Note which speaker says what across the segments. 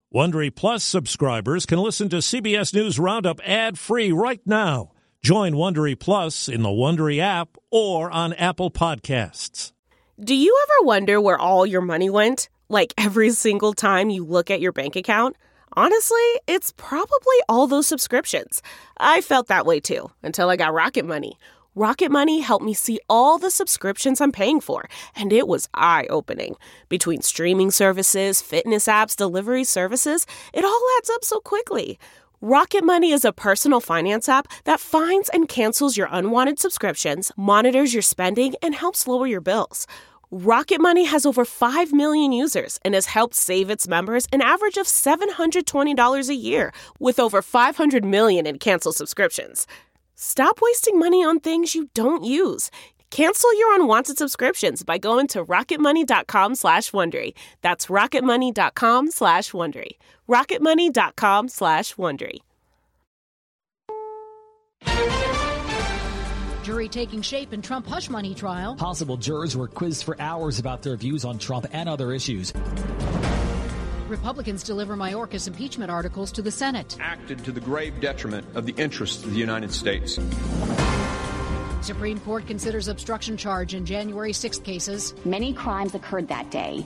Speaker 1: Wondery Plus subscribers can listen to CBS News Roundup ad-free right now. Join Wondery Plus in the Wondery app or on Apple Podcasts.
Speaker 2: Do you ever wonder where all your money went? Like every single time you look at your bank account? Honestly, it's probably all those subscriptions. I felt that way too, until I got Rocket Money. Rocket Money helped me see all the subscriptions I'm paying for, and it was eye-opening. Between streaming services, fitness apps, delivery services, it all adds up so quickly. Rocket Money is a personal finance app that finds and cancels your unwanted subscriptions, monitors your spending, and helps lower your bills. Rocket Money has over 5 million users and has helped save its members an average of $720 a year, with over 500 million in canceled subscriptions. Stop wasting money on things you don't use. Cancel your unwanted subscriptions by going to rocketmoney.com/Wondery. That's rocketmoney.com/Wondery. rocketmoney.com/Wondery.
Speaker 3: Jury taking shape in Trump hush money trial.
Speaker 4: Possible jurors were quizzed for hours about their views on Trump and other issues.
Speaker 3: Republicans deliver Mayorkas impeachment articles to the Senate.
Speaker 5: Acted to the grave detriment of the interests of the United States.
Speaker 3: Supreme Court considers obstruction charge in January 6th cases.
Speaker 6: Many crimes occurred that day.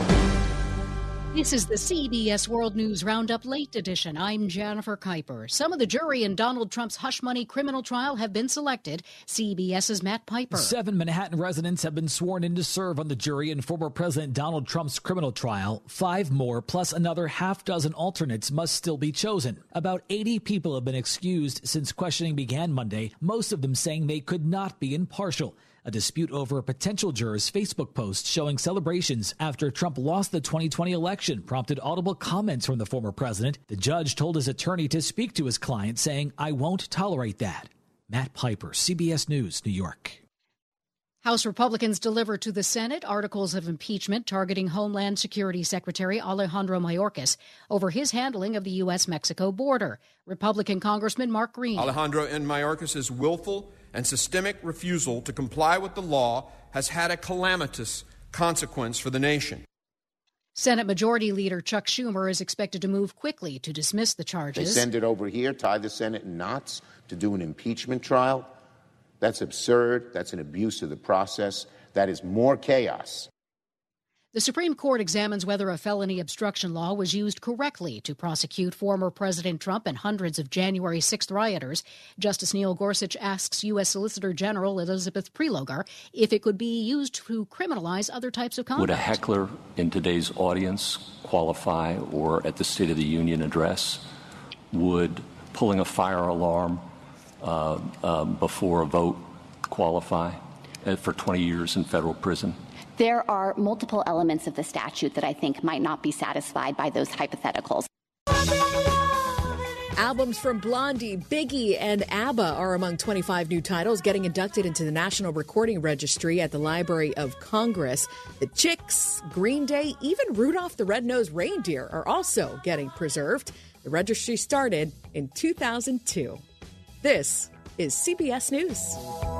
Speaker 3: This is the CBS World News Roundup Late Edition. I'm Jennifer Kuiper. Some of the jury in Donald Trump's hush money criminal trial have been selected. CBS's Matt Piper.
Speaker 4: 7 Manhattan residents have been sworn in to serve on the jury in former President Donald Trump's criminal trial. 5 more, plus another half-dozen alternates, must still be chosen. About 80 people have been excused since questioning began Monday, most of them saying they could not be impartial. A dispute over a potential juror's Facebook post showing celebrations after Trump lost the 2020 election prompted audible comments from the former president. The judge told his attorney to speak to his client, saying, "I won't tolerate that." Matt Piper, CBS News, New York.
Speaker 3: House Republicans deliver to the Senate articles of impeachment targeting Homeland Security Secretary Alejandro Mayorkas over his handling of the U.S.-Mexico border. Republican Congressman Mark Green.
Speaker 5: Alejandro N. Mayorkas' willful and systemic refusal to comply with the law has had a calamitous consequence for the nation.
Speaker 3: Senate Majority Leader Chuck Schumer is expected to move quickly to dismiss the charges.
Speaker 7: They send it over here, tie the Senate in knots to do an impeachment trial. That's absurd. That's an abuse of the process. That is more chaos.
Speaker 3: The Supreme Court examines whether a felony obstruction law was used correctly to prosecute former President Trump and hundreds of January 6th rioters. Justice Neil Gorsuch asks U.S. Solicitor General Elizabeth Prelogar if it could be used to criminalize other types of conduct.
Speaker 8: Would a heckler in today's audience qualify, or at the State of the Union address? Would pulling a fire alarm before a vote qualify for 20 years in federal prison?
Speaker 6: There are multiple elements of the statute that I think might not be satisfied by those hypotheticals.
Speaker 9: Albums from Blondie, Biggie, and ABBA are among 25 new titles getting inducted into the National Recording Registry at the Library of Congress. The Chicks, Green Day, even Rudolph the Red-Nosed Reindeer are also getting preserved. The registry started in 2002. This is CBS News.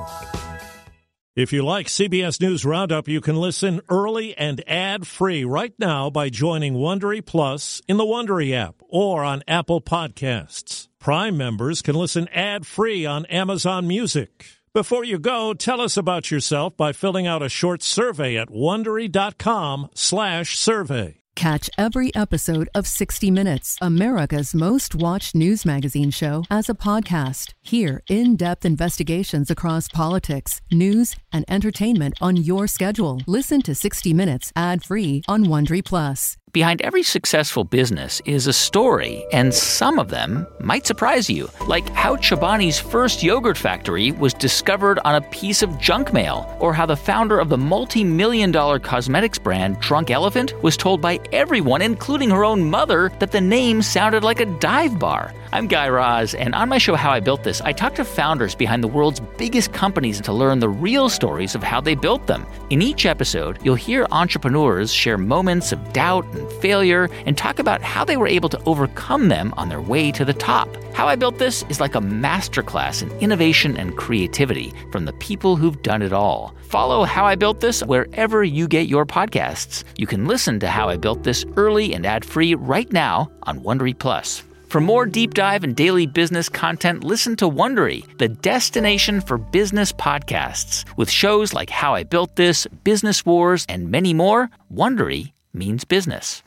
Speaker 1: If you like CBS News Roundup, you can listen early and ad-free right now by joining Wondery Plus in the Wondery app or on Apple Podcasts. Prime members can listen ad-free on Amazon Music. Before you go, tell us about yourself by filling out a short survey at Wondery.com/survey.
Speaker 10: Catch every episode of 60 Minutes, America's most watched news magazine show, as a podcast. Hear in-depth investigations across politics, news, and entertainment on your schedule. Listen to 60 Minutes ad-free on Wondery Plus.
Speaker 11: Behind every successful business is a story, and some of them might surprise you. Like how Chobani's first yogurt factory was discovered on a piece of junk mail, or how the founder of the multi-million-dollar cosmetics brand Drunk Elephant was told by everyone, including her own mother, that the name sounded like a dive bar. I'm Guy Raz, and on my show How I Built This, I talk to founders behind the world's biggest companies to learn the real stories of how they built them. In each episode, you'll hear entrepreneurs share moments of doubt and failure, and talk about how they were able to overcome them on their way to the top. How I Built This is like a masterclass in innovation and creativity from the people who've done it all. Follow How I Built This wherever you get your podcasts. You can listen to How I Built This early and ad-free right now on Wondery Plus. For more deep dive and daily business content, listen to Wondery, the destination for business podcasts. With shows like How I Built This, Business Wars, and many more, Wondery means business.